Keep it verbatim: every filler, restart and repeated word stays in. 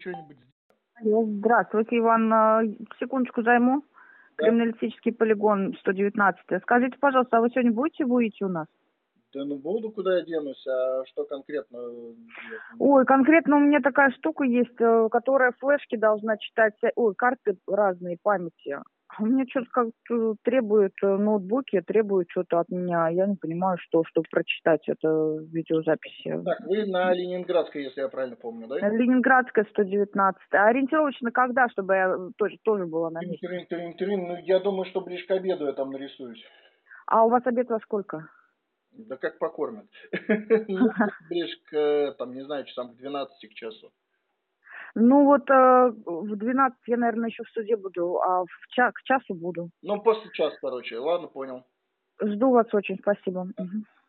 что-нибудь сделать. Алло, здравствуйте, Иван. А, Секундочку займу. Да? Криминалистический полигон сто девятнадцать. Скажите, пожалуйста, а вы сегодня будете выйти у нас? Да ну буду, куда я денусь, а что конкретно? Ой, конкретно у меня такая штука есть, э, которая флешки должна читать, э, ой, карты разные памяти. А у меня что-то как-то требует э, ноутбуки, требует что-то от меня. Я не понимаю, что, чтобы прочитать это видеозаписи. Так, вы на Ленинградской, если я правильно помню, да? Ленинградская сто девятнадцать. А ориентировочно когда, чтобы я тоже, тоже была на месте? Трин, трин, трин. Ну, я думаю, что ближе к обеду я там нарисуюсь. А у вас обед во сколько? Да как покормят. Ну, ближе к, там, не знаю, часам к двенадцати, к часу. Ну вот э, в двенадцать я, наверное, еще в суде буду, а в ча- к часу буду. Ну, после часа, короче. Ладно, понял. Жду вас очень, спасибо. Мгм.